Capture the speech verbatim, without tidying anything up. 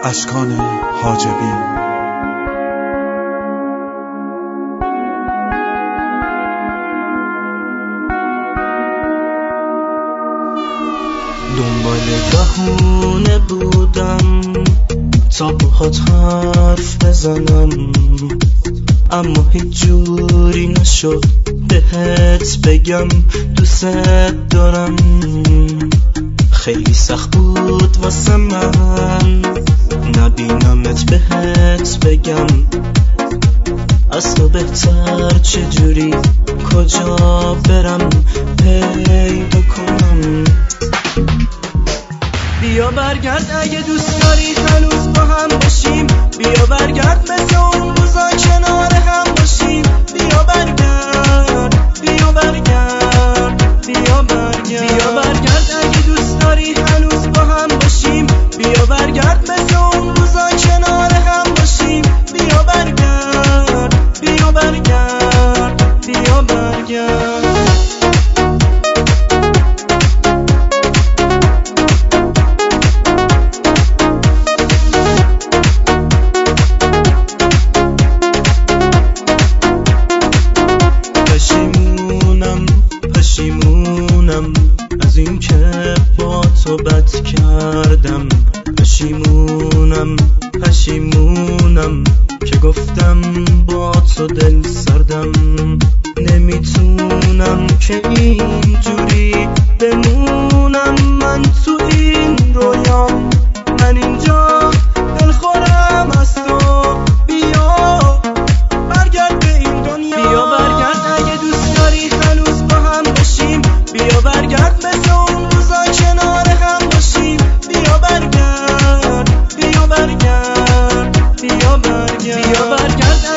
اشکان حاجبی. دنبال بهونه بودم تا باهات حرف بزنم، اما هیچ جوری نشد بهت بگم دوست دارم. خیلی سخت بود واسه من نبینمت بهت بگم، از تو بهتر چجوری کجا برم پیدا کنم. بیا برگرد اگه دوست داری هنوز با هم باشیم، بیا برگرد مثل اون روزا کنار هم باشیم. بیا برگرد بیا برگرد بیا برگرد بیا برگرد اگه دوست داری هنوز با هم باشیم، بیا برگرد مثل اون روزا کنار هم باشیم. بیا برگرد بیا برگرد بیا برگرد. پشیمونم از این که با تو بد کردم، پشیمونم پشیمونم که گفتم با تو دل سردم. نمیتونم که اینجوری بمونم من تو این رویام، من اینجا دلخورم از تو. بیا برگرد به این دنیا، بیا برگرد اگه دوست داری هنوز با هم باشیم، بیا برگرد مثل اون روزا کنار هم باشیم. بیا برگرد بیا برگرد بیا برگرد بیا برگرد